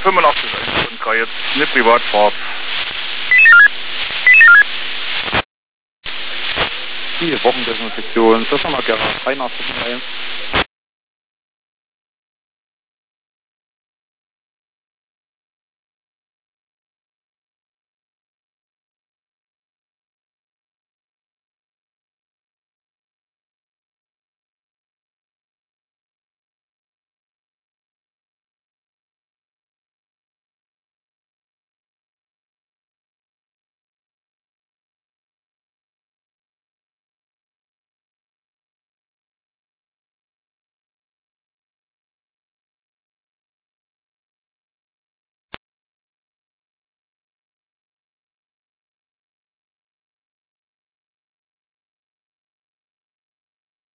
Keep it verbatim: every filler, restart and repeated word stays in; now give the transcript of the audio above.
fünfundachtzig und K jetzt eine Privatfahrt. Die Wochendesinfektion, das haben wir gerne. einundachtzig eins.